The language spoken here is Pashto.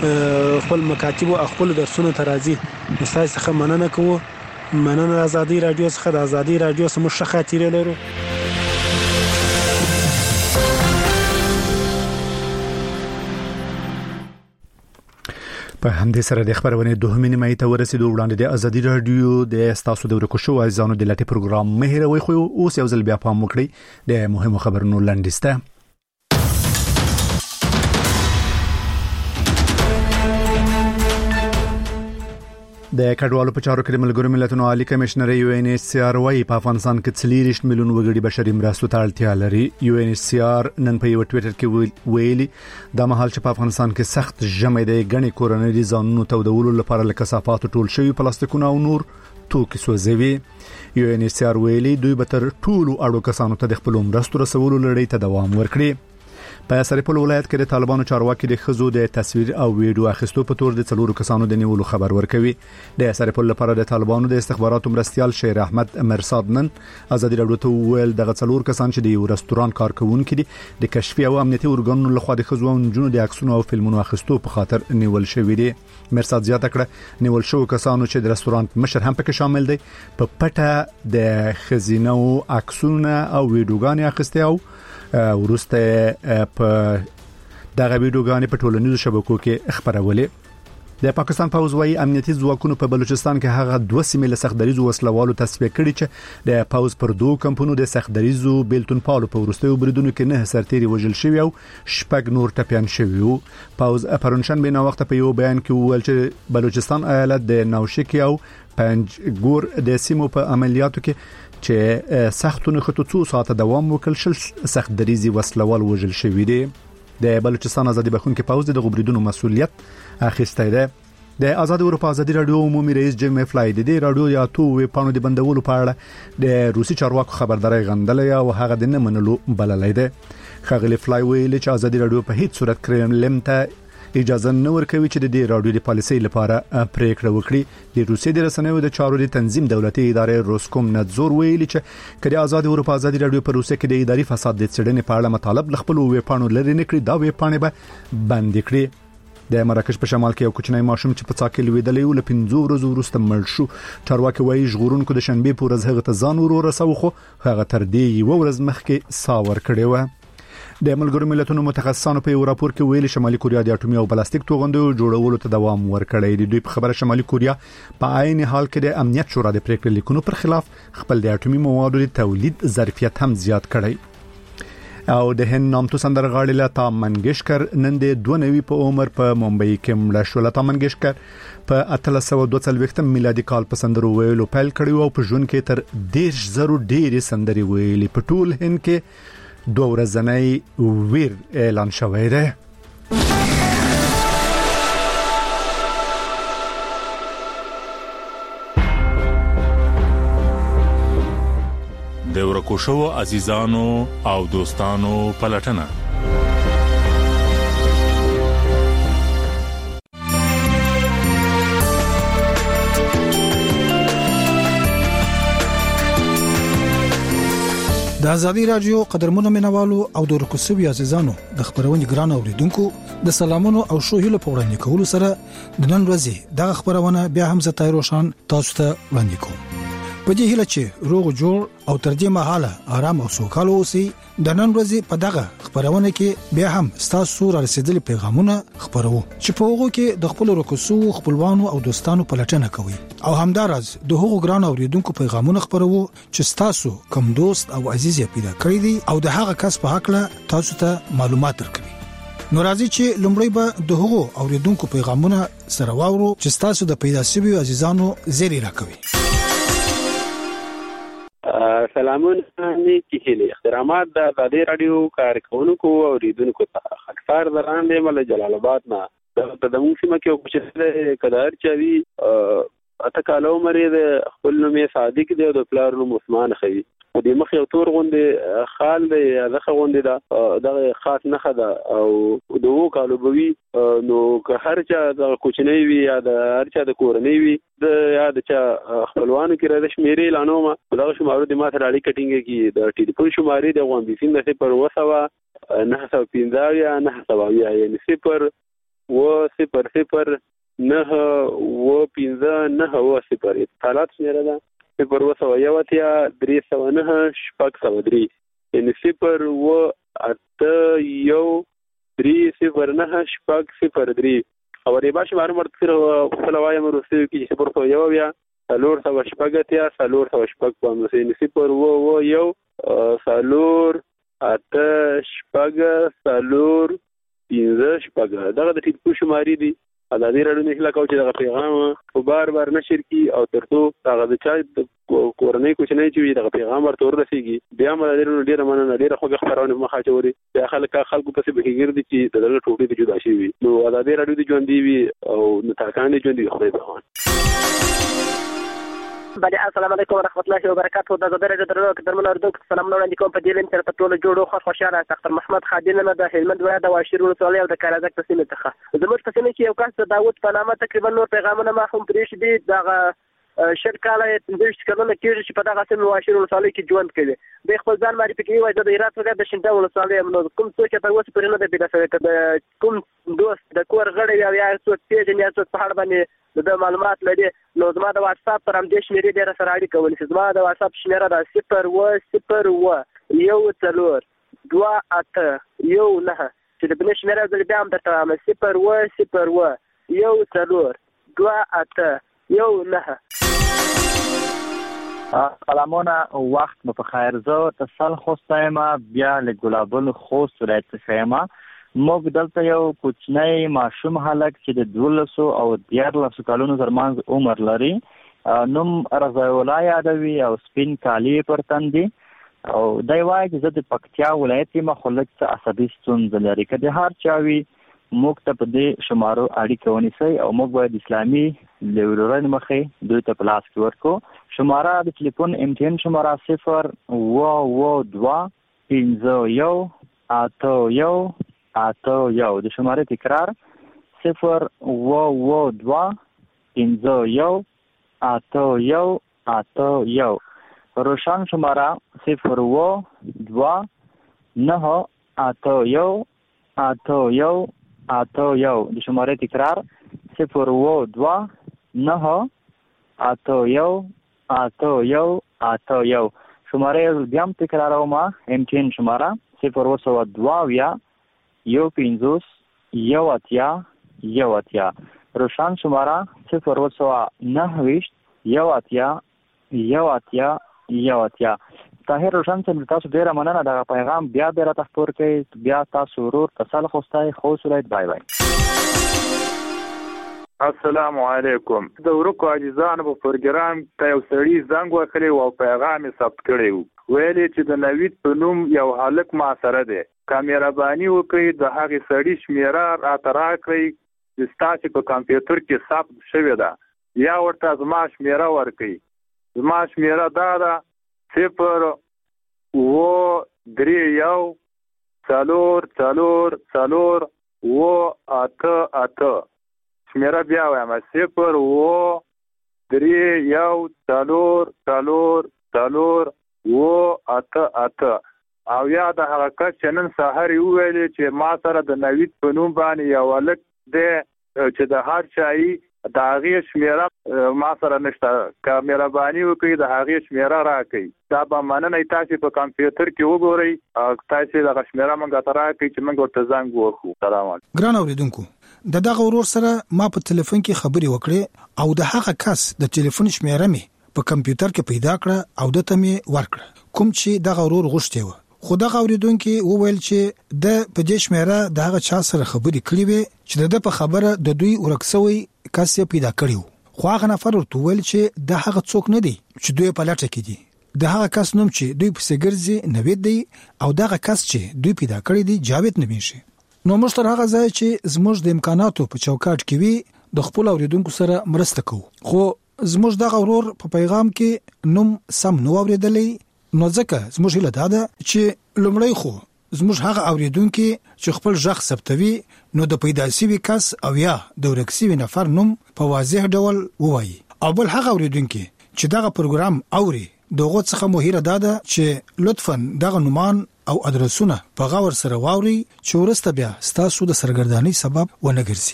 خپل مکاتب او خپل درسونه ترازی مستای څخه مننه کوو. مننه ازادي رادیو څخه. د ازادي رادیو سم شخاتیره لرو. په همدې سره د خبرونه دوهمې نیمه ته ورسېدو. وړاندې د ازادي رادیو د استاسو د ورکو شو ځانو د لټي پروګرام مهروي خو اوس یو ځل بیا پام وکړي د مهمو خبرونو لاندسته. د کډوالو په چارو کې د ملګرو ملتونو عالی کمشنر UNHCR وايي په افغانستان کې 40 میلیون وګړي بشري مرستو ته اړتیا لري. UNHCR نن په یو ټویټر کې ویلي د مهال چې په افغانستان کې سخت ژمي د غني کورونري ځانونو تودولو لپاره له کثافات ټول شوی پلاستیکونه او نور توکي سوځوي. UNHCR ویلي دوی به تر ټولو اړو کسانو ته د خپل مرستو رسولو لړۍ ته دوام ورکړي. په سرپل ولایت کې د طالبانو چارواکي د خزو د تصویر او ویډیو اخیستو په تور د څلورو کسانو د نیولو خبر ورکوي. د سرپل لپاره د طالبانو د استخباراتو مرستيال شیر احمد مرصاد نن ازادي رادیو ته ویل دغه څلور کسان چې د یو رستوران کارکونکو دي د کشفي او امنیتي ارګانونو لخوا د خزو او جنونو د عکسونو او فلمونو اخیستو په خاطر نیول شوی دي. مرصاد زیاته کړه نیول شو کسانو چې د رستوران مشر هم پکې شامل دي په پټه د خزینه او عکسونه او ویډیوګانې اخیسته او ورسته په دغه ویډیوګانې په ټولنیزو شبکو کې خبرولې. د پاکستان پوځ وايي امنیتي ځواکونو په بلوچستان کې هغه 2 سیمې له سختدریزو وسلوالو تصفیه کړي چې د پوځ پر 2 کمپونو د سختدریزو بیلتون پالو په ورستیو بریدونو کې 9 سرتیري وژل شوی او 6 نور ټپيان شوی. پوځ پرونشن بنا وخت په یو بیان کې ویل چې بلوچستان ایالت د نوشکی او پنجګور د سیمو په عملیاتو کې چې سختونه خطو 2 ساعته دوام وکړ شل سختدریزي وسلوال وژل شوی دي. د بلوچستان ازادي بخونکو پوځ د غبريدونو مسؤلیت اخیسته ده. د آزاد اروپا ازادي رادیو عمومي رئیس جیم فلای د رادیو یا تو وی پانو د بندولو په اړه د روسي چارواکو خبرداري غندلې او هغه د نه منلو بللې ده. خغلی فلای ویل چې ازادي رادیو په هیڅ صورت کرملین ته اجازه نه ورکوي چې د رادیو د پالیسۍ لپاره پریکړه وکړي. د روسي د رسنیو د چارو د تنظیم دولتي ادارې روسکوم نظر ویلي چې کله آزاد اروپا ازادي رادیو په روسي کې د اداري فساد د څېړنې په اړه مطالب خپل ویبپاڼو لري نه کړی دا ویبپاڼې به بند کړي. د مراکش په شمال کې یو کوچنی ماشوم چې په څاکل ویدلې ول 15 ورځې وروسته مړ شو. چارواکي وایي ژغورونکو د شنبه په ورځ هغه ته ځان ورسو خو هغه تر دې یو ورځ مخکې ساور کړی و. د ملګرو ملتونو متخصصانو په یو راپور کې ویلي شمالي کوریا د اټومي او پلاستیک توغندو جوړولو ته دوام ورکړی دی. دوی په خبره شمالي کوریا په عین حال کې د امنیت شورا د پریکړې لیکونو پر خلاف خپل د اټومي موادو د تولید ظرفیت هم زیات کړی. او د هند نامتو سندرغاړي لتا منګیشکر نن د 92 په عمر په ممبئی کې مړ شو. لتا منګیشکر په 1842 میلادي کال په سندرو ویلو پیل کړی او په ژوند کې تر 10,000 ډېرې سندري ویلي. په ټول هند کې 2 ورځنی ویر اعلان شوی دی. د ورکو شو عزیزانو او دوستانو پلټنه د ازادي رادیو قدرمنو مینوالو او د ورکو شو عزیزانو د خبرونې ګران اوریدونکو د سلامونو او شوهیلو په وړاندې کولو سره د نن ورځې د خبرونه بیا هم زتای روشن تاسو ته وړاندې کوم. په دې هیله چې روغ جوړ او تر دې مهاله آرام او سوکاله اوسئ. د نن ورځې په دغه خبرونه کې بیا هم تاسو را رسیدلي پیغامونه خبرو چې په هغه کې د خپل رکوسو خپلوانو او دوستانو پلټنه کوي او همدارز د هغو ګران اوریدونکو پیغامونه خبرو چې تاسو کوم دوست او عزیز یې پیدا کړی دي او د هغه کس په حق له تاسو ته معلومات درکړي. نو راځي چې لومړی به د هغو اوریدونکو پیغامونه سره واورو چې تاسو د پیدا شوی عزیزانو زیری راکوي. سلامونه نیکی هیله احترامات د ازادي رادیو کارکونکو او اوریدونکو ته اکثر دران دی مل جلال آباد نه د دمو سیمه کې کوچه کدار چوي اته کالو مری د خپل نومې صادق دی او د پلار نوم عثمان خوي او د مخ یو تور غوندې خال دی زخه غوندې دا دغه خاص نه خدا او دوه کالو بوي نو که هر چا د کوچنی وی یا د هر چا د کورنی وی د یاد چا خپلوانو کې راځي شمیرې لانوما دغه شمارو د ماته اړیکه کټینګ کې د ټلیفون شمارې د غوندې سیم د 0 وسوا 915 یا 9 یعنی 0 اتصالات شمیره ده 0218309 یعنی 0181309 او ری باش معلومه ورته فلوایم روسي کې 021 سالور سو شپګتیا سالور سو شپګ په مسینې 011 سالور اته شپګ سالور 15 شپګ دغه د ټلیفون شمارې دي ازادي راډیو نه هله کوي چې دغه پیغام په بار نشر کی او ترڅو هغه د چا کورنۍ کوچنۍ چې دغه پیغام ورته ورسیږي بیا موږ ډیره مننه ډیره خوږه خبرونه مخه چوري بیا خلکو پسې بهیګر دي چې دغه ټوټې د جدا شي وي نو ازادي راډیو د ژوند دی او نتاکان دي ژوند دی خدای په امان. بله السلام علیکم ورحمت الله وبرکاته. د زبر درنو کترمن اردو سلام نو وړاندې کوم په دې لین تر ټولو جوړو خوشاله ډاکټر محمد خادم نه د هلمند ولایت د واشیر ولسوالۍ او د کارازک تحصیل څخه زموږ په سیمه کې یو کس د داوود په نامه تقریبا نور پیغامونه ما هم پرېښ دي دغه شرکاله 15 کلونه کېږي چې په دغه سیمه واشیر ولسوالۍ کې ژوند کوي. د خپل ځان معرفي کوي وایي د هرات ولایت د شینډا ولسوالۍ نو کوم څوک چې تاسو پرې نه دی پیدا شوی کوم دوست د کور غړی یا څوک پیژنې یا څوک په اړه باندې د معلومات لري نو زما د واتس اپ پر همدې شمیرې ډېره سره اړیکه ونیسي. زما د واتس اپ شمیره ده 010128119 چې د بنې شمیره زه بیا هم درته وایم 010128119. سلامونه وخت مو په خیر. زه اتصال خوستایم بیا له ګلابل خوست ولایت څخه یم. موږ دلته یو کوچنی ماشوم هلک چې د 12 او 14 کلونو ترمنځ عمر لري نوم رضای الله یادوي او سپین کالی پر تن دي او دی وایي چې زه د پکتیا ولایت یم خو لږ څه عصبي ستونزه لري. که د هر چا وي موږ ته په دې شمارو اړیکه ونیسئ او موږ باید اسلامي لیورن مخې دوی ته په لاس کې ورکړو. شماره د ټلیفون امتحان شماره 0225181 د شماره تکرار 0225181 روشن شماره 0298181 د شماره تکرار 0298181 شماره بیا هم تکراروم. امتحان شماره 022 150 روشن شماره 090 طاهر روشن صاحب تاسو ډیره مننه دغه پیغام بیا راته خپور کړئ. بیا تاسو ورور تسل خوستای خوست ولایت بای بای. السلام علیکم. د ورکو عاجزانو په پروګرام ته یو سړي زنګ وکړی او پیغام یې ثبت کړی ویلي چې د نوید په نوم یو هلک ما سره دی کامیرابانی وکړي د هغې سړي شمیره راته راکړئ چې ستاسې په کمپیوټر کې ثبت شوې ده یا ورته زما شمیره ورکړئ. زما شمیره دا ده 031444488 شمیره بیا وایم 031444488 او یا د هغه کس چې نن سهار ویلي چې ما سره د نوید په نوم باندې یو هلک دی چې د هر چایي د هغې شمیره ما سره نشته که مهرباني وکړئ د هغې شمیره راکړئ. دا به مننه تاسې په کمپیوټر کې وګورئ تاسې دغه شمیره موږ ته راکړئ چې موږ ورته زنګ ووهو. سلام علیکم. ګران اورېدونکو د دغه ورور سره ما په تلیفون کې خبرې وکړې او د هغه کس د تلیفون شمیره مې په کمپیوټر کې پیدا کړه او دته مې ورکړه کوم چې دغه ورور غوښتي و. خو دغه اوریدونکو وویل چې د په دې شمیره دغه چا سره خبرې کړې وي چې د په خبره د دوی ورکسوي کس یې پیدا کړیو. خو هغه نفر ورته ویل چې د هغه څوک نه دی چې دوی په لټه کې دي. د هغه کس نوم چې دوی په سګرځي نوید دی او دغه کس چې دوی پیدا کړی دی جاوید نومیږي. نو موږ تر هغه ځای چې زموږ د امکاناتو په چوکاټ کې وي د خپل اوریدونکو سره مرسته کوو. خو زموږ دغه ورور په پیغام کې نوم سم نو اوریدلې نو ځکه زموږ هیله ده چې لومړی خو زموږ هغه اوریدونکو چې خپل ژغ ثبتوي نو د پیدا شوی کس او یا د ورکسوي نفر نوم په واضح ډول ووایي او بل هغه اوریدونکو چې دغه پروګرام اوري دغه څخه مو هیله ده چې لطفاً دغه نومان او ادرسونه په غور سره واوري چې ورسته بیا ستاسو د سرګردانی سبب ونه ګرځي.